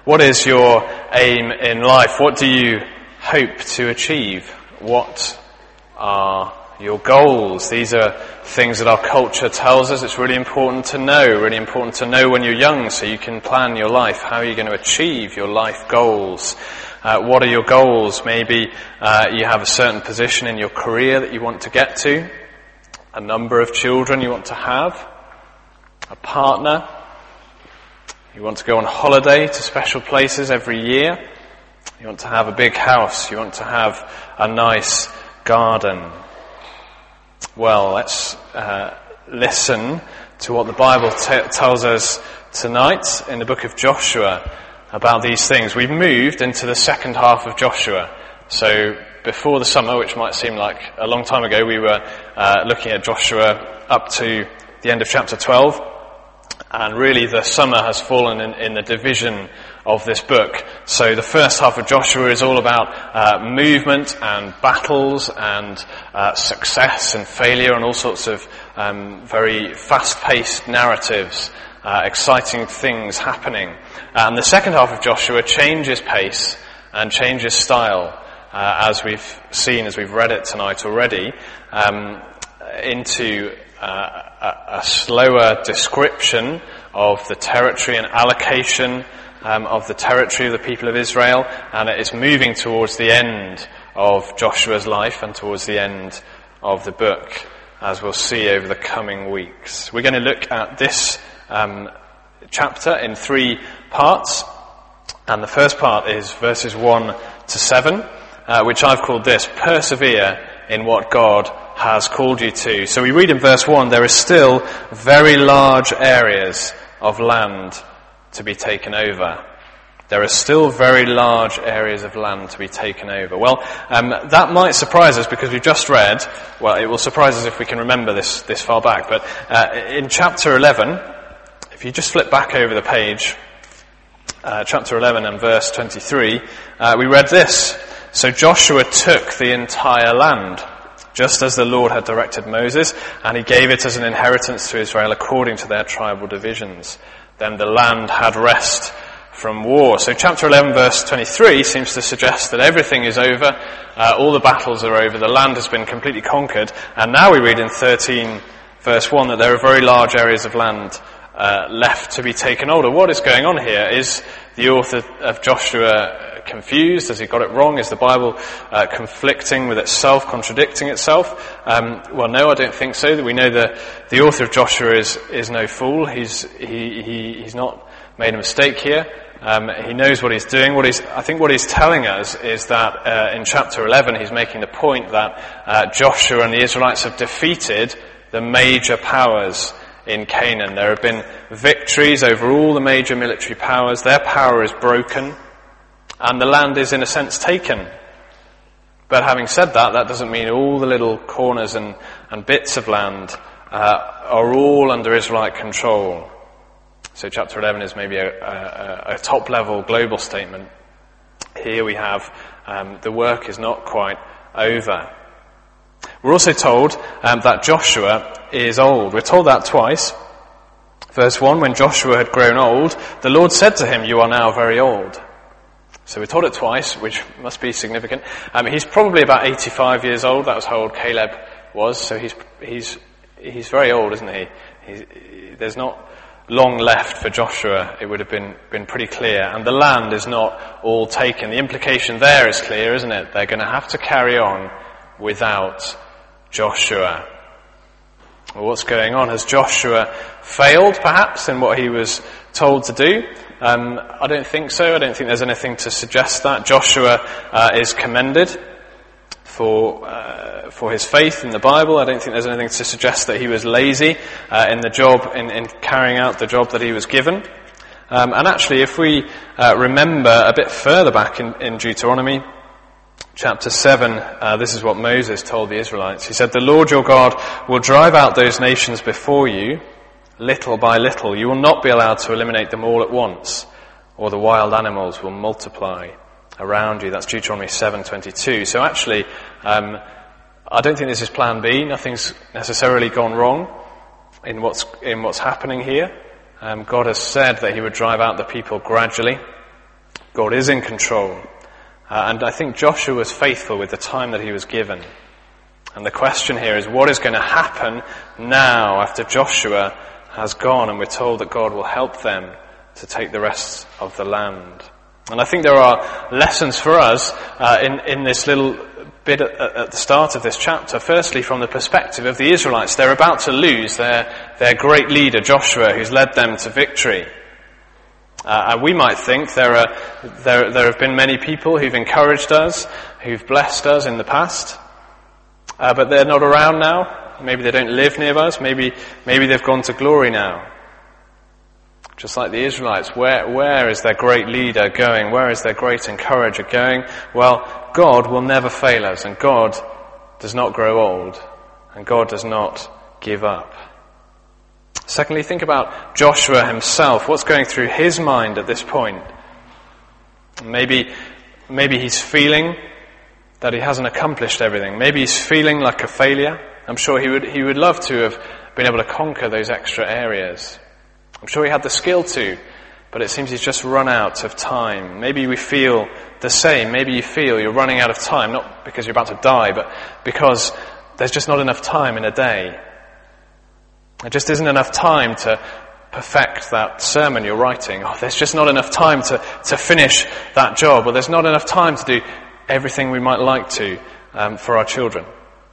What is your aim in life? What do you hope to achieve? What are your goals? These are things that our culture tells us it's really important to know when you're young so you can plan your life. How are you going to achieve your life goals? What are your goals? Maybe you have a certain position in your career that you want to get to, a number of children you want to have, a partner. You want to go on holiday to special places every year. You want to have a big house. You want to have a nice garden. Well, let's listen to what the Bible tells us tonight in the book of Joshua about these things. We've moved into the second half of Joshua. So before the summer, which might seem like a long time ago, we were looking at Joshua up to the end of chapter 12. And really the summer has fallen in the division of this book. So the first half of Joshua is all about movement and battles and success and failure and all sorts of very fast-paced narratives, exciting things happening. And the second half of Joshua changes pace and changes style, as we've seen, as we've read it tonight already, into a slower description of the territory and allocation of the territory of the people of Israel, and it is moving towards the end of Joshua's life and towards the end of the book, as we'll see over the coming weeks. We're going to look at this chapter in 3 parts, and the first part is verses 1 to 7, which I've called this: persevere in what God has called you to. So we read in verse 1, there is still very large areas of land to be taken over. There are still very large areas of land to be taken over. Well, that might surprise us because we've just read, well, it will surprise us if we can remember this far back, but in chapter 11, if you just flip back over the page, chapter 11 and verse 23, we read this: So Joshua took the entire land, just as the Lord had directed Moses, and he gave it as an inheritance to Israel according to their tribal divisions. Then the land had rest from war. So chapter 11 verse 23 seems to suggest that everything is over, all the battles are over, the land has been completely conquered, and now we read in 13 verse 1 that there are very large areas of land left to be taken over. What is going on here? Is the author of Joshua confused? Has he got it wrong? Is the Bible conflicting with itself, contradicting itself? Well, no, I don't think so. We know the author of Joshua is no fool. He's not made a mistake here. He knows what he's doing. I think what he's telling us is that in chapter 11 he's making the point that Joshua and the Israelites have defeated the major powers in Canaan. There have been victories over all the major military powers. Their power is broken, and the land is in a sense taken. But having said that, that doesn't mean all the little corners and bits of land are all under Israelite control. So chapter 11 is maybe a top-level global statement. Here we have the work is not quite over. We're also told that Joshua is old. We're told that twice. Verse 1, when Joshua had grown old, the Lord said to him, "You are now very old." So we're told it twice, which must be significant. He's probably about 85 years old. That was how old Caleb was. So he's very old, isn't he? There's not long left for Joshua. It would have been pretty clear. And the land is not all taken. The implication there is clear, isn't it? They're going to have to carry on without Joshua. Well, what's going on? Has Joshua failed, perhaps, in what he was told to do? I don't think so. I don't think there's anything to suggest that. Joshua is commended for his faith in the Bible. I don't think there's anything to suggest that he was lazy in the job, in carrying out the job that he was given. And actually, if we remember a bit further back in Deuteronomy, chapter 7, this is what Moses told the Israelites. He said, "The Lord your God will drive out those nations before you, little by little. You will not be allowed to eliminate them all at once, or the wild animals will multiply around you." That's Deuteronomy 7:22. So actually, I don't think this is plan B. Nothing's necessarily gone wrong in what's happening here. God has said that he would drive out the people gradually. God is in control. And I think Joshua was faithful with the time that he was given. And the question here is, what is going to happen now after Joshua has gone and we're told that God will help them to take the rest of the land? And I think there are lessons for us in this little bit at the start of this chapter. Firstly, from the perspective of the Israelites, they're about to lose their great leader Joshua, who's led them to victory. And we might think there have been many people who've encouraged us, who've blessed us in the past, but they're not around now. Maybe they don't live near us. Maybe they've gone to glory now. Just like the Israelites, where is their great leader going? Where is their great encourager going? Well, God will never fail us, and God does not grow old, and God does not give up. Secondly, think about Joshua himself. What's going through his mind at this point? Maybe he's feeling that he hasn't accomplished everything. Maybe he's feeling like a failure. I'm sure he would love to have been able to conquer those extra areas. I'm sure he had the skill to, but it seems he's just run out of time. Maybe we feel the same. Maybe you feel you're running out of time, not because you're about to die, but because there's just not enough time in a day. There just isn't enough time to perfect that sermon you're writing. There's just not enough time to finish that job. Or there's not enough time to do everything we might like to for our children.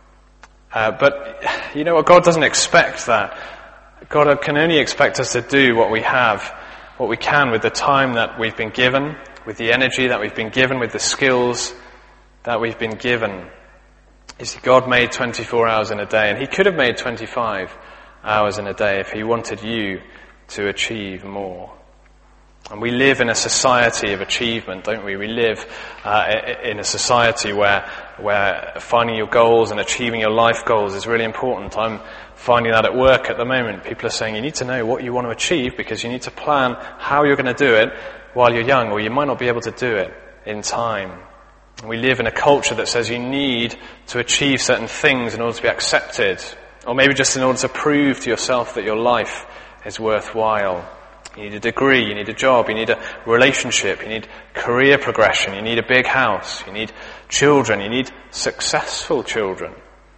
But you know what? God doesn't expect that. God can only expect us to do what we can with the time that we've been given, with the energy that we've been given, with the skills that we've been given. You see, God made 24 hours in a day, and he could have made 25 hours in a day if he wanted you to achieve more. And we live in a society of achievement, don't we? We live in a society where finding your goals and achieving your life goals is really important. I'm finding that at work at the moment. People are saying you need to know what you want to achieve because you need to plan how you're going to do it while you're young, or you might not be able to do it in time. We live in a culture that says you need to achieve certain things in order to be accepted, or maybe just in order to prove to yourself that your life is worthwhile. You need a degree, you need a job, you need a relationship, you need career progression, you need a big house, you need children, you need successful children.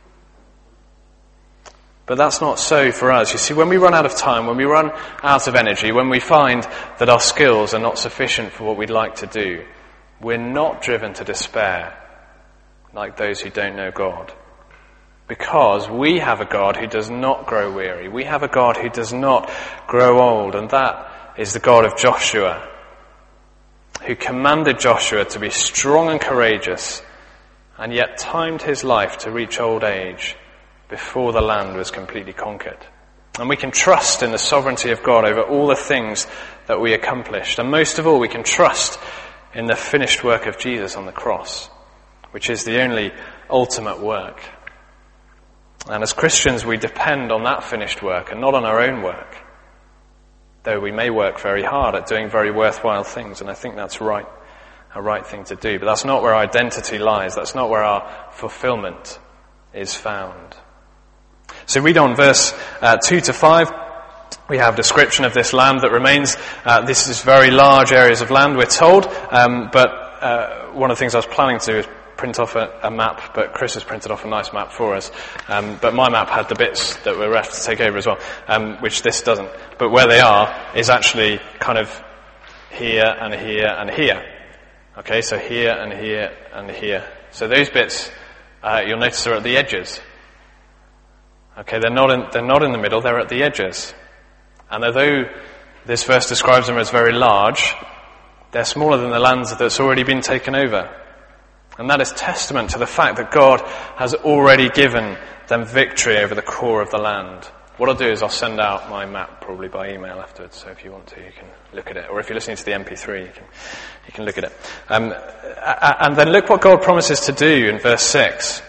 But that's not so for us. You see, when we run out of time, when we run out of energy, when we find that our skills are not sufficient for what we'd like to do, we're not driven to despair like those who don't know God. Because we have a God who does not grow weary. We have a God who does not grow old. And that is the God of Joshua, who commanded Joshua to be strong and courageous, and yet timed his life to reach old age before the land was completely conquered. And we can trust in the sovereignty of God over all the things that we accomplished. And most of all, we can trust in the finished work of Jesus on the cross, which is the only ultimate work. And as Christians, we depend on that finished work and not on our own work, though we may work very hard at doing very worthwhile things, and I think that's a right thing to do. But that's not where our identity lies. That's not where our fulfillment is found. So read on verse 2 to 5. We have a description of this land that remains. This is very large areas of land, we're told, but one of the things I was planning to do is print off a map, but Chris has printed off a nice map for us. But my map had the bits that were left to take over as well, which this doesn't. But where they are is actually kind of here and here and here. Okay, so here and here and here. So those bits, you'll notice, are at the edges. Okay, they're not in the middle, they're at the edges. And although this verse describes them as very large, they're smaller than the lands that's already been taken over. And that is testament to the fact that God has already given them victory over the core of the land. What I'll do is I'll send out my map probably by email afterwards, so if you want to, you can look at it. Or if you're listening to the MP3, you can look at it. And then look what God promises to do in verse 6.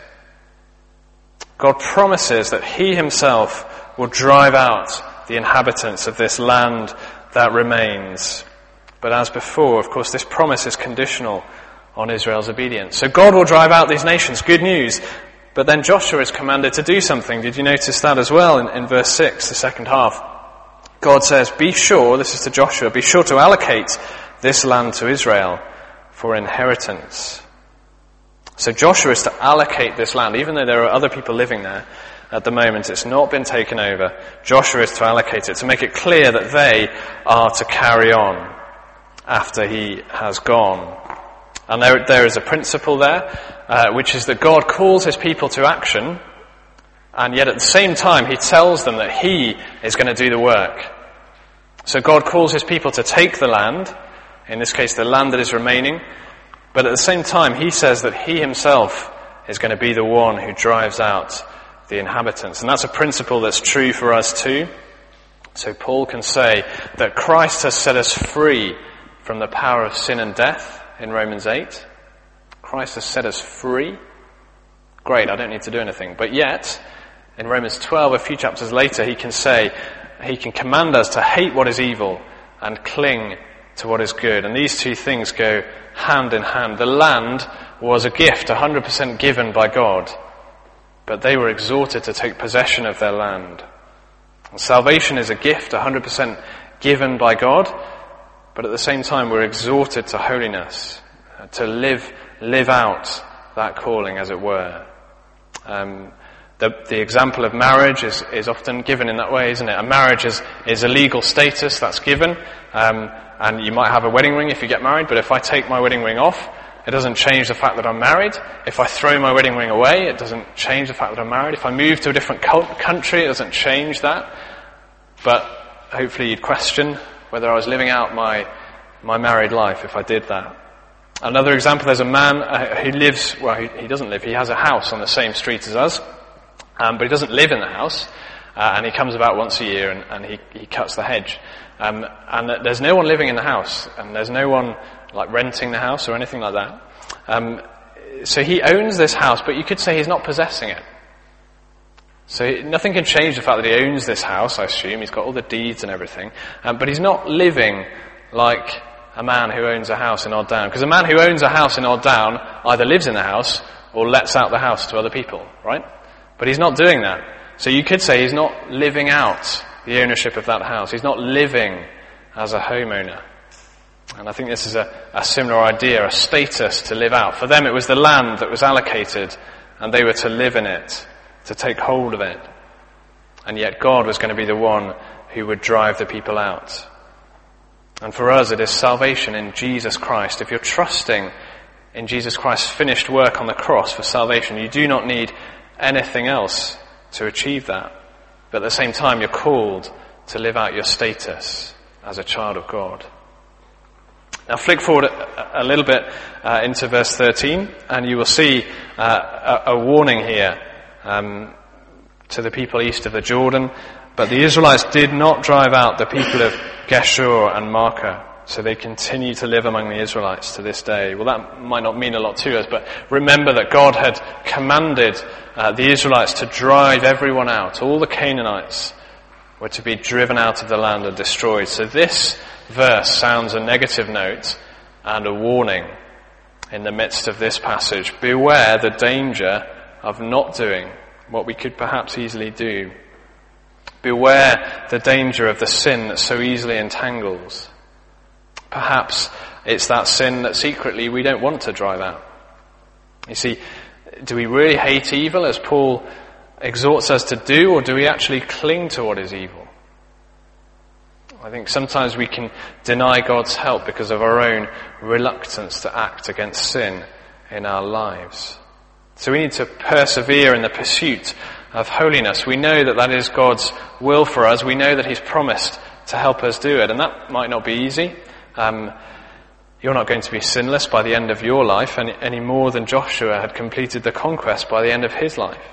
God promises that he himself will drive out the inhabitants of this land that remains. But as before, of course, this promise is conditional on Israel's obedience. So God will drive out these nations. Good news. But then Joshua is commanded to do something. Did you notice that as well in verse 6, the second half? God says, be sure, this is to Joshua, be sure to allocate this land to Israel for inheritance. So Joshua is to allocate this land, even though there are other people living there at the moment. It's not been taken over. Joshua is to allocate it, to make it clear that they are to carry on after he has gone. And there is a principle there, which is that God calls his people to action, and yet at the same time he tells them that he is going to do the work. So God calls his people to take the land, in this case the land that is remaining, but at the same time he says that he himself is going to be the one who drives out the inhabitants. And that's a principle that's true for us too. So Paul can say that Christ has set us free from the power of sin and death in Romans 8. Christ has set us free. Great, I don't need to do anything. But yet, in Romans 12, a few chapters later, he can command us to hate what is evil and cling to what is good. And these two things go hand in hand. The land was a gift, 100% given by God, but they were exhorted to take possession of their land. And salvation is a gift, 100% given by God, but at the same time we're exhorted to holiness, to live out that calling, as it were. The example of marriage is often given in that way, isn't it? A marriage is a legal status that's given, and you might have a wedding ring if you get married, but if I take my wedding ring off, it doesn't change the fact that I'm married. If I throw my wedding ring away, it doesn't change the fact that I'm married. If I move to a different country, it doesn't change that. But hopefully you'd question whether I was living out my married life if I did that. Another example, there's a man who lives, well, he doesn't live, he has a house on the same street as us, but he doesn't live in the house, and he comes about once a year and he cuts the hedge. And there's no one living in the house, and there's no one like renting the house or anything like that. So he owns this house, but you could say he's not possessing it. So nothing can change the fact that he owns this house, I assume. He's got all the deeds and everything. But he's not living like a man who owns a house in Odd Down. Because a man who owns a house in Odd Down either lives in the house or lets out the house to other people, right? But he's not doing that. So you could say he's not living out the ownership of that house. He's not living as a homeowner. And I think this is a similar idea, a status to live out. For them it was the land that was allocated, and they were to live in it, to take hold of it. And yet God was going to be the one who would drive the people out. And for us it is salvation in Jesus Christ. If you're trusting in Jesus Christ's finished work on the cross for salvation, you do not need anything else to achieve that. But at the same time you're called to live out your status as a child of God. Now flick forward a little bit into verse 13, and you will see a warning here to the people east of the Jordan. But the Israelites did not drive out the people of Geshur and Maacah, so they continue to live among the Israelites to this day. Well, that might not mean a lot to us, but remember that God had commanded the Israelites to drive everyone out. All the Canaanites were to be driven out of the land and destroyed. So this verse sounds a negative note and a warning in the midst of this passage. Beware the danger of not doing what we could perhaps easily do. Beware the danger of the sin that so easily entangles. Perhaps it's that sin that secretly we don't want to drive out. You see, do we really hate evil as Paul exhorts us to do, or do we actually cling to what is evil? I think sometimes we can deny God's help because of our own reluctance to act against sin in our lives. So we need to persevere in the pursuit of holiness. We know that that is God's will for us. We know that He's promised to help us do it. And that might not be easy. You're not going to be sinless by the end of your life any more than Joshua had completed the conquest by the end of his life.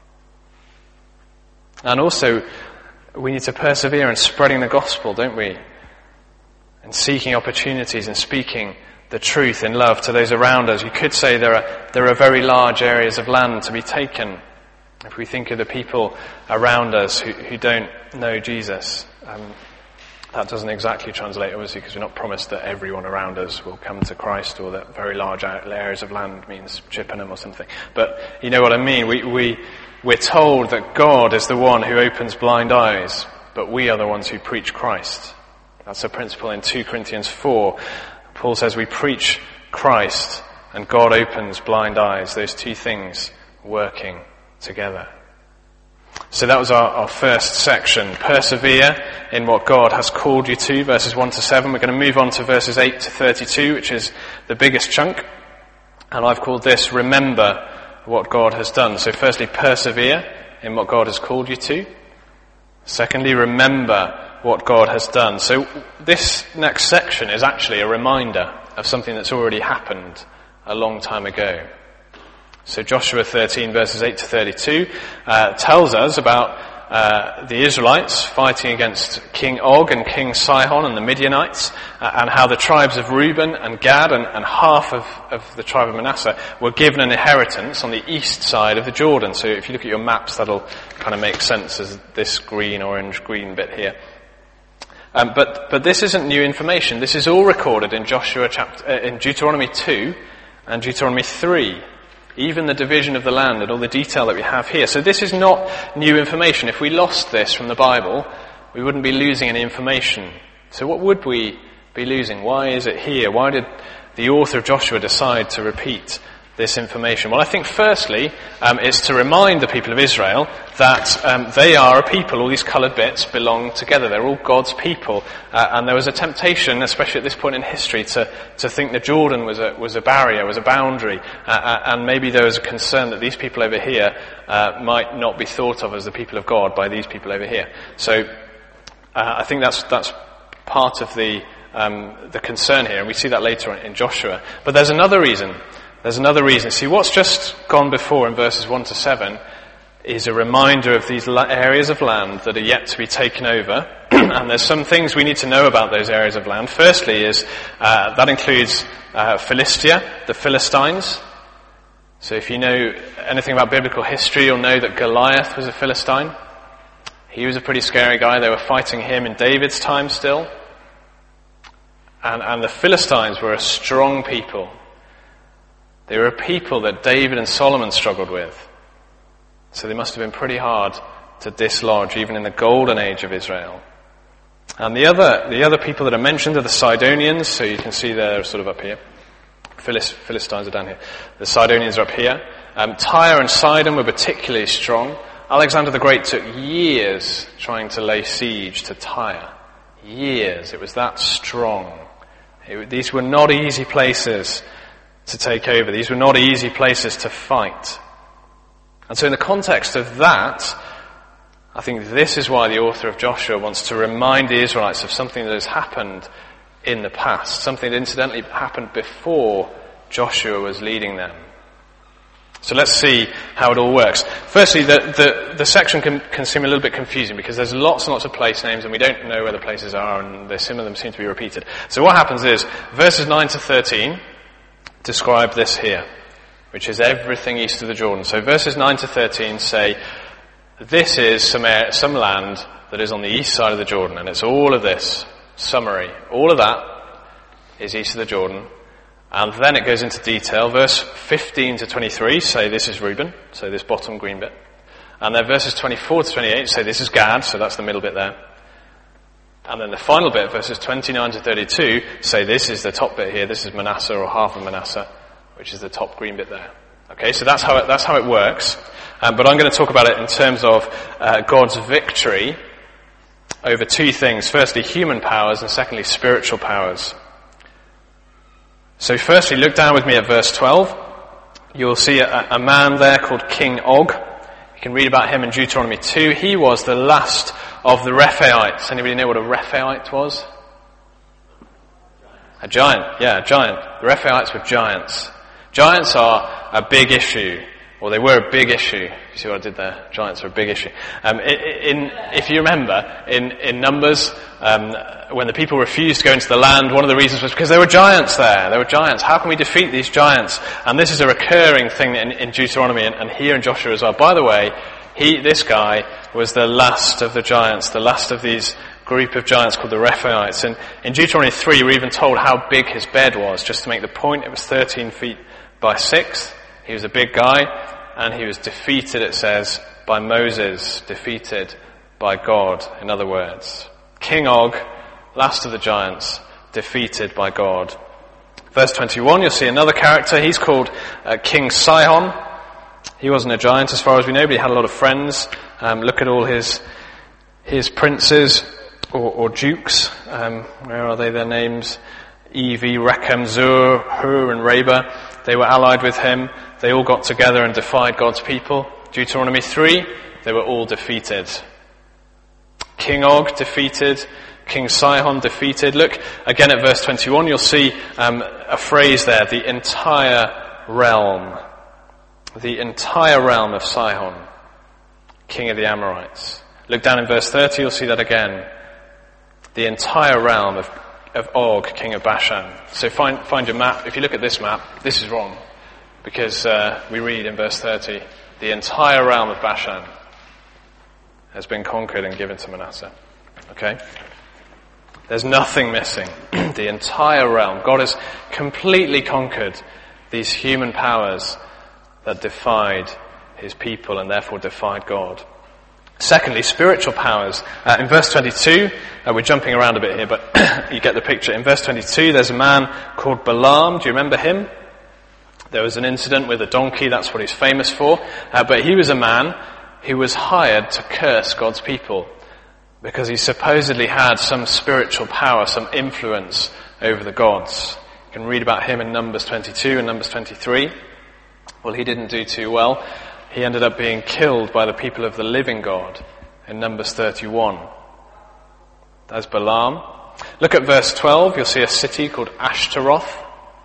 And also, we need to persevere in spreading the gospel, don't we? And seeking opportunities and speaking the truth in love to those around us. You could say there are very large areas of land to be taken if we think of the people around us who don't know Jesus. That doesn't exactly translate, obviously, because we're not promised that everyone around us will come to Christ, or that very large areas of land means Chippenham or something. But you know what I mean. We're told that God is the one who opens blind eyes, but we are the ones who preach Christ. That's a principle in 2 Corinthians 4, Paul says we preach Christ and God opens blind eyes, those two things working together. So that was our first section. Persevere in what God has called you to, verses 1 to 7. We're going to move on to verses 8 to 32, which is the biggest chunk. And I've called this, remember what God has done. So firstly, persevere in what God has called you to. Secondly, remember what God has done. So this next section is actually a reminder of something that's already happened a long time ago. So Joshua 13 verses 8 to 32 tells us about the Israelites fighting against King Og and King Sihon and the Midianites, and how the tribes of Reuben and Gad and half of the tribe of Manasseh were given an inheritance on the east side of the Jordan. So if you look at your maps, that'll kind of make sense as this green, orange, green bit here. But this isn't new information. This is all recorded in in Deuteronomy 2 and Deuteronomy 3. Even the division of the land and all the detail that we have here. So this is not new information. If we lost this from the Bible, we wouldn't be losing any information. So what would we be losing? Why is it here? Why did the author of Joshua decide to repeat this information? Well, I think firstly, it's to remind the people of Israel that they are a people. All these coloured bits belong together. They're all God's people. And there was a temptation, especially at this point in history, to think that Jordan was a barrier, was a boundary. And maybe there was a concern that these people over here might not be thought of as the people of God by these people over here. So I think that's part of the concern here. And we see that later in Joshua. But there's another reason. See, what's just gone before in verses 1 to 7 is a reminder of these areas of land that are yet to be taken over. And there's some things we need to know about those areas of land. Firstly is, that includes Philistia, the Philistines. So if you know anything about biblical history, you'll know that Goliath was a Philistine. He was a pretty scary guy. They were fighting him in David's time still. And the Philistines were a strong people. They were a people that David and Solomon struggled with. So they must have been pretty hard to dislodge, even in the golden age of Israel. And the other people that are mentioned are the Sidonians. So you can see they're sort of up here. Philistines are down here. The Sidonians are up here. Tyre and Sidon were particularly strong. Alexander the Great took years trying to lay siege to Tyre. Years. It was that strong. These were not easy places to take over. These were not easy places to fight. And so in the context of that, I think this is why the author of Joshua wants to remind the Israelites of something that has happened in the past, something that incidentally happened before Joshua was leading them. So let's see how it all works. Firstly, the section can seem a little bit confusing because there's lots and lots of place names and we don't know where the places are, and some of them seem to be repeated. So what happens is, verses 9 to 13 describe this here, which is everything east of the Jordan. So verses 9 to 13 say, this is some land that is on the east side of the Jordan, and it's all of this. Summary. All of that is east of the Jordan. And then it goes into detail. Verse 15 to 23 say this is Reuben, so this bottom green bit. And then verses 24 to 28 say this is Gad, so that's the middle bit there. And then the final bit, verses 29 to 32, say this is the top bit here, this is Manasseh or half of Manasseh, which is the top green bit there. Okay, so that's how it works. But I'm going to talk about it in terms of God's victory over two things. Firstly, human powers, and secondly, spiritual powers. So firstly, look down with me at verse 12. You'll see a man there called King Og. You can read about him in Deuteronomy 2. He was the last of the Rephaites. Anybody know what a Rephaite was? A giant. Yeah, a giant. The Rephaites were giants. Giants are a big issue. Well, they were a big issue. You see what I did there? Giants are a big issue. If you remember, in Numbers, when the people refused to go into the land, one of the reasons was because there were giants there. There were giants. How can we defeat these giants? And this is a recurring thing in Deuteronomy and here in Joshua as well. By the way, this guy was the last of the giants, the last of these group of giants called the Rephaites. And in Deuteronomy 3, we're even told how big his bed was. Just to make the point, it was 13 feet by 6. He was a big guy, and he was defeated, it says, by Moses, defeated by God, in other words. King Og, last of the giants, defeated by God. Verse 21, you'll see another character. He's called King Sihon. He wasn't a giant as far as we know, but he had a lot of friends. Look at all his princes or dukes. Where are they? Their names? Evi, Rechem, Zur, Hur, and Reba. They were allied with him. They all got together and defied God's people. Deuteronomy 3, they were all defeated. King Og defeated. King Sihon defeated. Look again at verse 21. You'll see a phrase there, the entire realm. The entire realm of Sihon, king of the Amorites. Look down in verse 30, you'll see that again. The entire realm of Og, king of Bashan. So find your map. If you look at this map, this is wrong. Because we read in verse 30, the entire realm of Bashan has been conquered and given to Manasseh. Okay? There's nothing missing. The entire realm. God has completely conquered these human powers that defied his people and therefore defied God. Secondly, spiritual powers. In verse 22, we're jumping around a bit here, but you get the picture. In verse 22, there's a man called Balaam. Do you remember him? There was an incident with a donkey. That's what he's famous for. But he was a man who was hired to curse God's people because he supposedly had some spiritual power, some influence over the gods. You can read about him in Numbers 22 and Numbers 23. Well, he didn't do too well. He ended up being killed by the people of the living God in Numbers 31. That's Balaam. Look at verse 12. You'll see a city called Ashtaroth.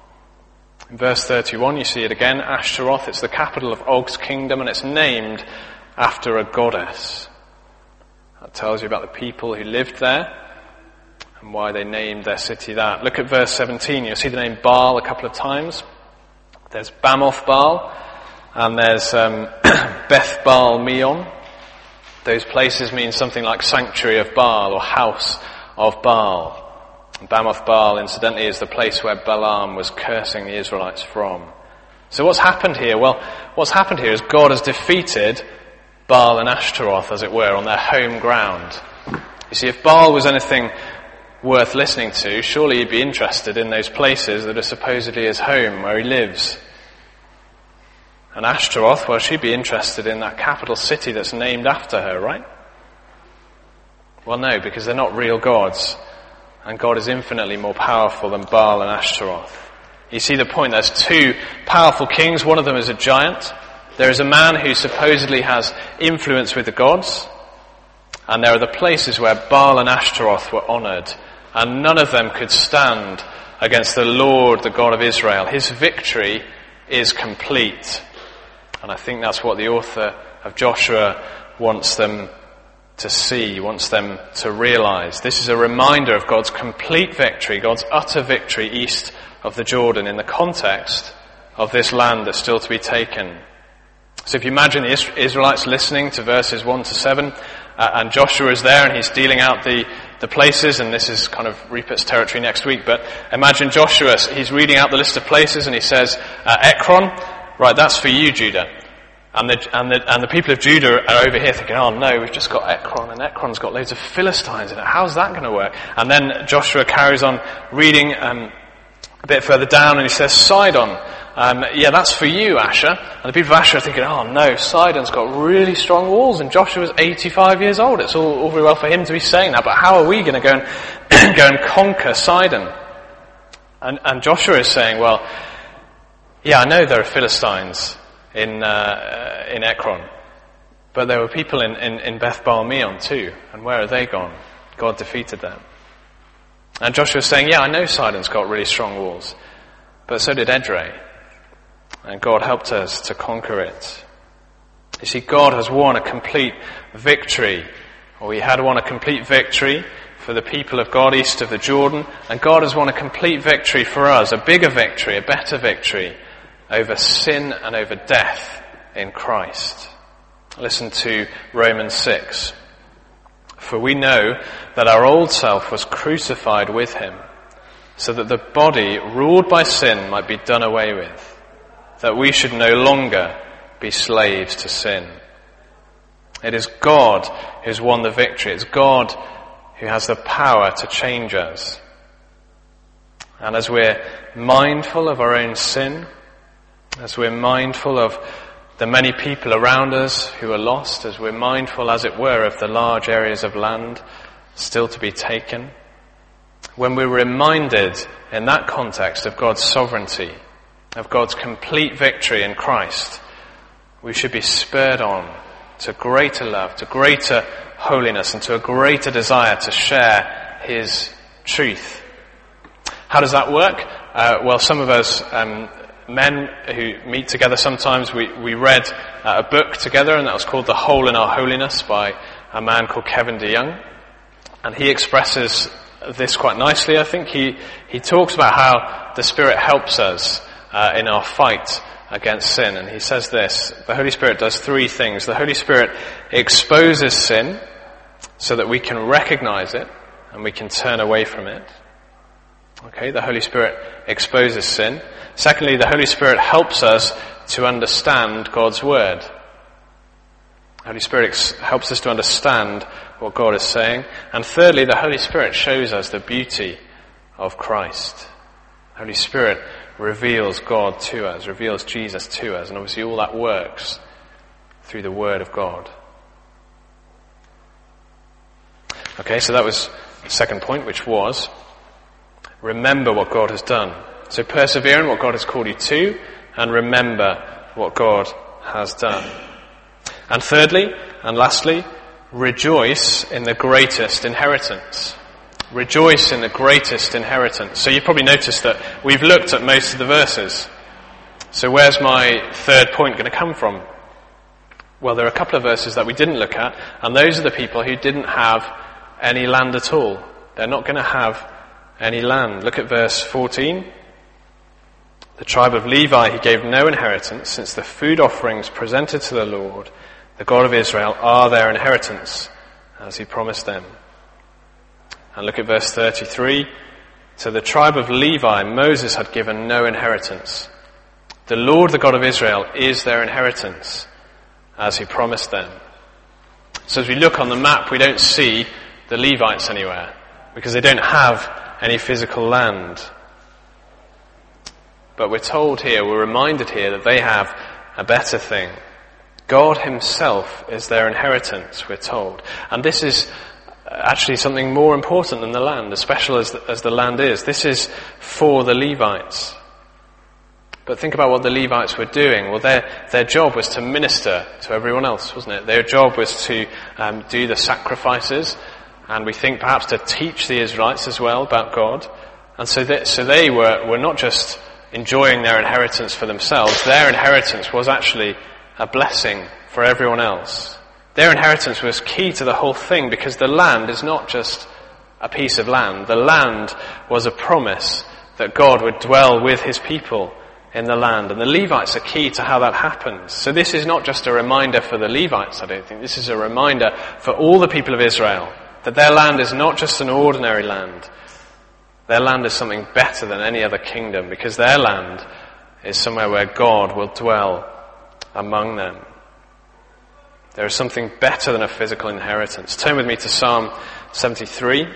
In verse 31, you see it again, Ashtaroth. It's the capital of Og's kingdom, and it's named after a goddess. That tells you about the people who lived there and why they named their city that. Look at verse 17. You'll see the name Baal a couple of times. There's Bamoth Baal, and there's Beth Baal Meon. Those places mean something like sanctuary of Baal or house of Baal. And Bamoth Baal, incidentally, is the place where Balaam was cursing the Israelites from. So what's happened here? Well, what's happened here is God has defeated Baal and Ashtaroth, as it were, on their home ground. You see, if Baal was anything worth listening to, surely he'd be interested in those places that are supposedly his home, where he lives. And Ashtaroth, well, she'd be interested in that capital city that's named after her, right? Well, no, because they're not real gods. And God is infinitely more powerful than Baal and Ashtaroth. You see the point, there's two powerful kings. One of them is a giant. There is a man who supposedly has influence with the gods. And there are the places where Baal and Ashtaroth were honoured. And none of them could stand against the Lord, the God of Israel. His victory is complete. And I think that's what the author of Joshua wants them to see, wants them to realise. This is a reminder of God's complete victory, God's utter victory east of the Jordan in the context of this land that's still to be taken. So if you imagine the Israelites listening to verses 1 to 7, and Joshua is there and he's dealing out the places, and this is kind of Rupert's territory next week, but imagine Joshua, he's reading out the list of places and he says, Ekron, right, that's for you, Judah. And the people of Judah are over here thinking, oh no, we've just got Ekron, and Ekron's got loads of Philistines in it. How's that going to work? And then Joshua carries on reading a bit further down and he says, Sidon, yeah, that's for you, Asher. And the people of Asher are thinking, oh no, Sidon's got really strong walls, and Joshua's 85 years old. It's all very well for him to be saying that, but how are we going to go and conquer Sidon? And Joshua is saying, well, yeah, I know there are Philistines in Ekron, but there were people in Beth Baal Meon too, and where are they gone? God defeated them. And Joshua's saying, yeah, I know Sidon's got really strong walls, but so did Edrei. And God helped us to conquer it. You see, God has won a complete victory, or he had won a complete victory for the people of God east of the Jordan, and God has won a complete victory for us, a bigger victory, a better victory over sin and over death in Christ. Listen to Romans 6. For we know that our old self was crucified with him, so that the body ruled by sin might be done away with, that we should no longer be slaves to sin. It is God who's won the victory. It's God who has the power to change us. And as we're mindful of our own sin, as we're mindful of the many people around us who are lost, as we're mindful, as it were, of the large areas of land still to be taken, when we're reminded in that context of God's sovereignty, of God's complete victory in Christ, we should be spurred on to greater love, to greater holiness, and to a greater desire to share His truth. How does that work? Well, some of us men who meet together sometimes, we read a book together, and that was called The Hole in Our Holiness by a man called Kevin DeYoung. And he expresses this quite nicely, I think. He talks about how the Spirit helps us in our fight against sin. And he says this: the Holy Spirit does three things. The Holy Spirit exposes sin so that we can recognize it and we can turn away from it. Okay, the Holy Spirit exposes sin. Secondly, the Holy Spirit helps us to understand God's Word. The Holy Spirit helps us to understand what God is saying. And thirdly, the Holy Spirit shows us the beauty of Christ. The Holy Spirit reveals God to us, reveals Jesus to us, and obviously all that works through the Word of God. Okay, so that was the second point, which was remember what God has done. So persevere in what God has called you to, and remember what God has done. And thirdly, and lastly, rejoice in the greatest inheritance. Rejoice in the greatest inheritance. So you've probably noticed that we've looked at most of the verses. So where's my third point going to come from? Well, there are a couple of verses that we didn't look at, and those are the people who didn't have any land at all. They're not going to have any land. Look at verse 14. The tribe of Levi he gave no inheritance, since the food offerings presented to the Lord, the God of Israel, are their inheritance, as he promised them. And look at verse 33. To the tribe of Levi, Moses had given no inheritance. The Lord, the God of Israel, is their inheritance, as he promised them. So as we look on the map, we don't see the Levites anywhere, because they don't have any physical land. But we're told here, we're reminded here that they have a better thing. God himself is their inheritance, we're told. And this is actually something more important than the land, as special as the land is. This is for the Levites. But think about what the Levites were doing. Well, their job was to minister to everyone else, wasn't it? Their job was to do the sacrifices, and we think perhaps to teach the Israelites as well about God. And so they were not just enjoying their inheritance for themselves. Their inheritance was actually a blessing for everyone else. Their inheritance was key to the whole thing, because the land is not just a piece of land. The land was a promise that God would dwell with his people in the land. And the Levites are key to how that happens. So this is not just a reminder for the Levites, I don't think. This is a reminder for all the people of Israel that their land is not just an ordinary land. Their land is something better than any other kingdom, because their land is somewhere where God will dwell among them. There is something better than a physical inheritance. Turn with me to Psalm 73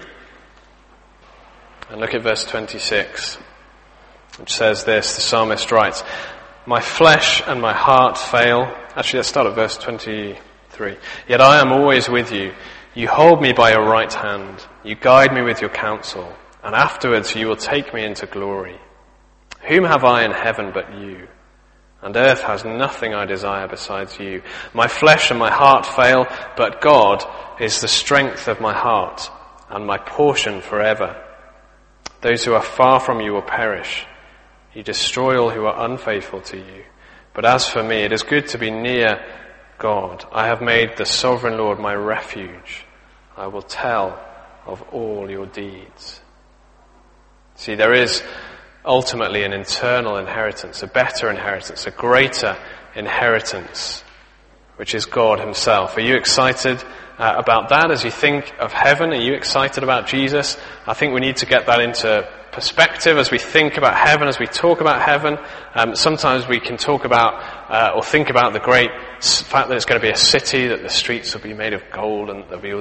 and look at verse 26, which says this. The psalmist writes, "My flesh and my heart fail." Actually, let's start at verse 23. "Yet I am always with you. You hold me by your right hand. You guide me with your counsel, and afterwards you will take me into glory. Whom have I in heaven but you? And earth has nothing I desire besides you. My flesh and my heart fail, but God is the strength of my heart and my portion forever. Those who are far from you will perish. You destroy all who are unfaithful to you. But as for me, it is good to be near God. I have made the sovereign Lord my refuge. I will tell of all your deeds." See, there is ultimately an internal inheritance, a better inheritance, a greater inheritance, which is God himself. Are you excited about that as you think of heaven? Are you excited about Jesus? I think we need to get that into perspective as we think about heaven, as we talk about heaven. Sometimes we can talk about or think about the great fact that it's going to be a city, that the streets will be made of gold and there'll be all these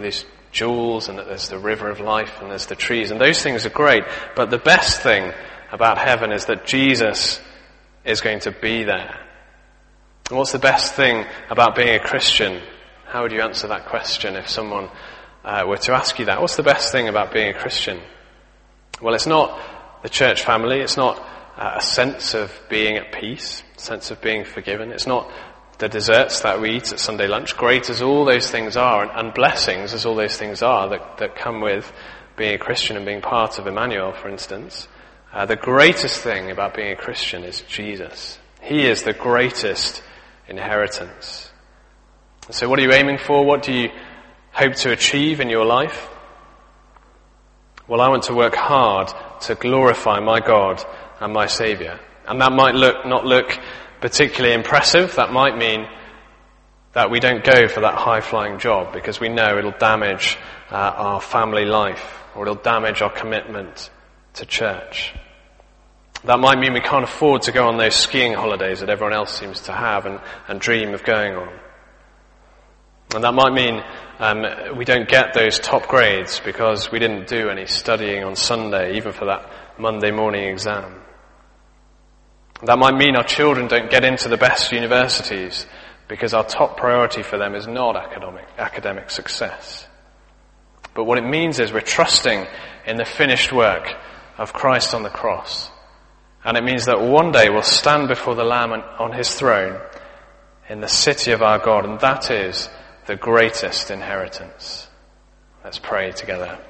jewels and that there's the river of life and there's the trees, and those things are great. But the best thing about heaven is that Jesus is going to be there. And what's the best thing about being a Christian? How would you answer that question if someone were to ask you that? What's the best thing about being a Christian? Well, it's not the church family. It's not a sense of being at peace, a sense of being forgiven. It's not the desserts that we eat at Sunday lunch, great as all those things are, and blessings as all those things are that come with being a Christian and being part of Emmanuel, for instance. The greatest thing about being a Christian is Jesus. He is the greatest inheritance. So what are you aiming for? What do you hope to achieve in your life? Well, I want to work hard to glorify my God and my Saviour. And that might not look particularly impressive. That might mean that we don't go for that high-flying job because we know it'll damage our family life, or it'll damage our commitment to church. That might mean we can't afford to go on those skiing holidays that everyone else seems to have and dream of going on. And that might mean we don't get those top grades because we didn't do any studying on Sunday, even for that Monday morning exam. That might mean our children don't get into the best universities because our top priority for them is not academic success. But what it means is we're trusting in the finished work of Christ on the cross. And it means that one day we'll stand before the Lamb on his throne in the city of our God, and that is the greatest inheritance. Let's pray together.